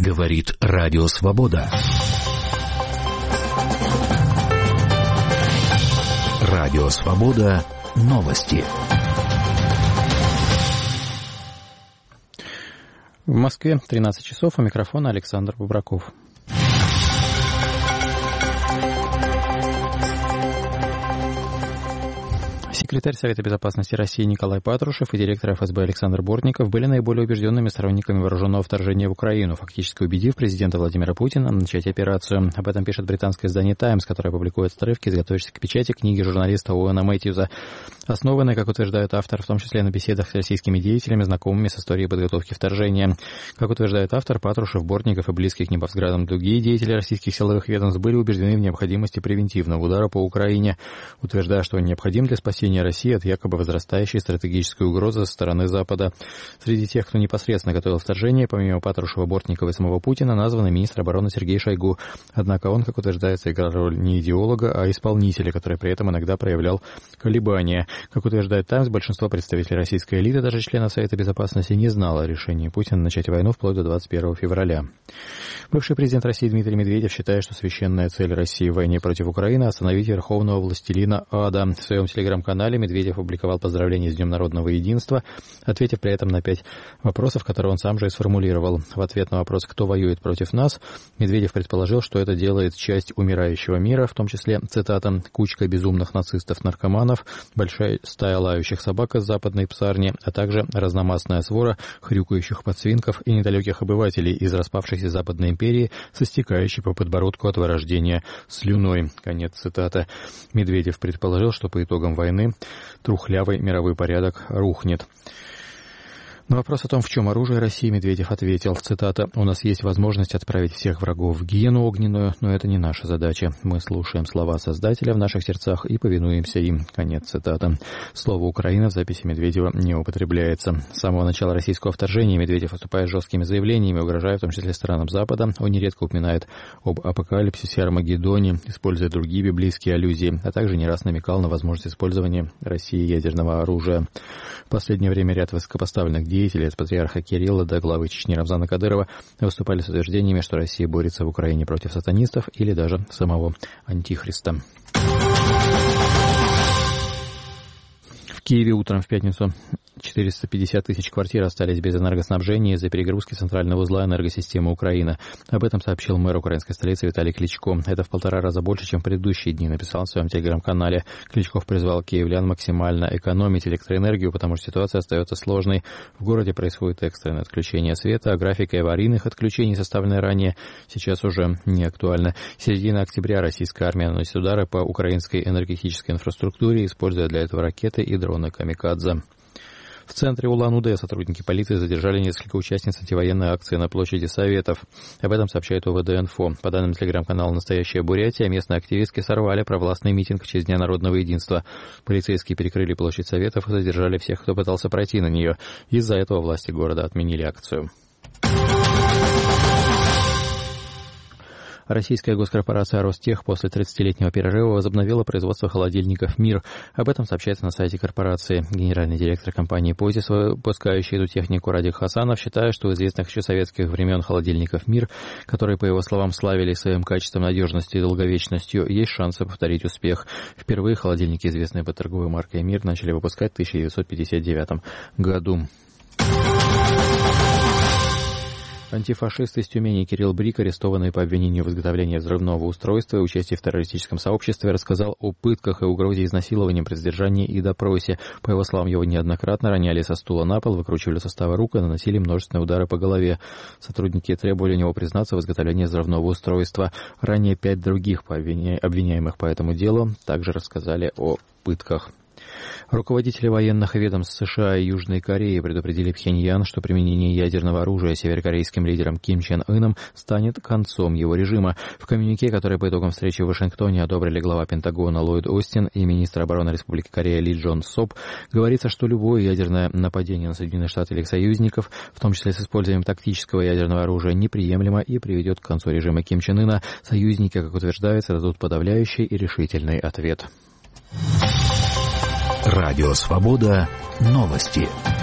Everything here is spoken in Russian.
Говорит Радио Свобода. Радио Свобода. Новости. В Москве 13 часов. У микрофона Александр Бубраков. Секретарь Совета безопасности России Николай Патрушев и директор ФСБ Александр Бортников были наиболее убежденными сторонниками вооруженного вторжения в Украину, фактически убедив президента Владимира Путина начать операцию. Об этом пишет британское издание «Таймс», которое публикует отрывки из готовящейся к печати книги журналиста Уэна Мэтьюза, основанной, как утверждает автор, в том числе на беседах с российскими деятелями, знакомыми с историей подготовки вторжения. Как утверждает автор, Патрушев, Бортников и близкие к ним по взглядам другие деятели российских силовых ведомств были убеждены в необходимости превентивного удара по Украине, утверждая, что он необходим для спасения России от якобы возрастающей стратегической угрозы со стороны Запада. Среди тех, кто непосредственно готовил вторжение, помимо Патрушева, Бортникова и самого Путина, назван министр обороны Сергей Шойгу. Однако он, как утверждается, играл роль не идеолога, а исполнителя, который при этом иногда проявлял колебания. Как утверждает «Таймс», большинство представителей российской элиты, даже членов Совета безопасности, не знало о решении Путина начать войну вплоть до 21 февраля. Бывший президент России Дмитрий Медведев считает, что священная цель России в войне против Украины – остановить верховного властелина ада. В своем телеграм-канале Медведев опубликовал поздравления с Днем народного единства, ответив при этом на 5 вопросов, которые он сам же и сформулировал. В ответ на вопрос «Кто воюет против нас?», Медведев предположил, что это делает часть умирающего мира, в том числе, цитата, «кучка безумных нацистов-наркоманов, большая стая лающих собак из западной псарни, а также разномастная свора хрюкающих подсвинков и недалеких обывателей из распавшейся Западной империи, со стекающей по подбородку от вырождения слюной». Конец цитаты. Медведев предположил, что по итогам войны трухлявый мировой порядок рухнет. На вопрос о том, в чем оружие России, Медведев ответил, цитата, «У нас есть возможность отправить всех врагов в гиену огненную, но это не наша задача. Мы слушаем слова Создателя в наших сердцах и повинуемся им». Конец цитаты. Слово «Украина» в записи Медведева не употребляется. С самого начала российского вторжения Медведев выступает с жесткими заявлениями, угрожая в том числе странам Запада. Он нередко упоминает об апокалипсисе, Армагеддоне, используя другие библейские аллюзии, а также не раз намекал на возможность использования России ядерного оружия. В последнее время ряд высокопоставленных деятелей, от патриарха Кирилла до главы Чечни Рамзана Кадырова, выступали с утверждениями, что Россия борется в Украине против сатанистов или даже самого Антихриста. В Киеве утром в пятницу 450 тысяч квартир остались без энергоснабжения из-за перегрузки центрального узла энергосистемы Украины. Об этом сообщил мэр украинской столицы Виталий Кличко. Это в 1,5 раза больше, чем в предыдущие дни, написал в своем телеграм-канале. Кличков призвал киевлян максимально экономить электроэнергию, потому что ситуация остается сложной. В городе происходит экстренное отключение света, а графика аварийных отключений, составленная ранее, сейчас уже не актуальна. С середины октября российская армия наносит удары по украинской энергетической инфраструктуре, используя для этого ракеты и дроны «Камикадзе». В центре Улан-Удэ сотрудники полиции задержали несколько участниц антивоенной акции на площади Советов. Об этом сообщает ОВД-инфо. По данным телеграм-канала «Настоящая Бурятия», местные активистки сорвали провластный митинг в честь Дня народного единства. Полицейские перекрыли площадь Советов и задержали всех, кто пытался пройти на нее. Из-за этого власти города отменили акцию. Российская госкорпорация «Ростех» после 30-летнего перерыва возобновила производство холодильников «Мир». Об этом сообщается на сайте корпорации. Генеральный директор компании «Позис», выпускающий эту технику, Радик Хасанов, считает, что у известных еще советских времен холодильников «Мир», которые, по его словам, славились своим качеством, надежностью и долговечностью, есть шансы повторить успех. Впервые холодильники, известные под торговой маркой «Мир», начали выпускать в 1959 году. Антифашист из Тюмени Кирилл Брик, арестованный по обвинению в изготовлении взрывного устройства и участии в террористическом сообществе, рассказал о пытках и угрозе изнасилованием при задержании и допросе. По его словам, его неоднократно роняли со стула на пол, выкручивали составы рук и наносили множественные удары по голове. Сотрудники требовали у него признаться в изготовлении взрывного устройства. Ранее 5 других обвиняемых по этому делу также рассказали о пытках. Руководители военных ведомств США и Южной Кореи предупредили Пхеньян, что применение ядерного оружия северокорейским лидером Ким Чен Ыном станет концом его режима. В коммюнике, которое по итогам встречи в Вашингтоне одобрили глава Пентагона Ллойд Остин и министр обороны Республики Корея Ли Джон Соп, говорится, что любое ядерное нападение на Соединенные Штаты или их союзников, в том числе с использованием тактического ядерного оружия, неприемлемо и приведет к концу режима Ким Чен Ына. Союзники, как утверждается, дадут подавляющий и решительный ответ. Радио Свобода. Новости.